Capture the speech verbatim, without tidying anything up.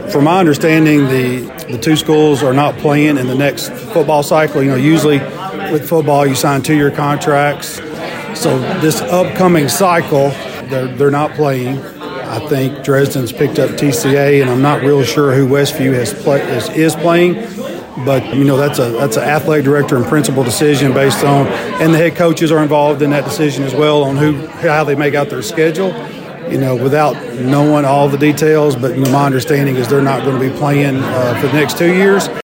From my understanding, the, the two schools are not playing in the next football cycle. You know, usually with football, you sign two-year contracts. So this upcoming cycle, they're, they're not playing. I think Dresden's picked up T C A, and I'm not real sure who Westview has play, is, is playing. But, you know, that's a that's an athletic director and principal decision based on, and the head coaches are involved in that decision as well on who how they make out their schedule. You know, without knowing all the details, but you know, my understanding is they're not going to be playing uh, for the next two years.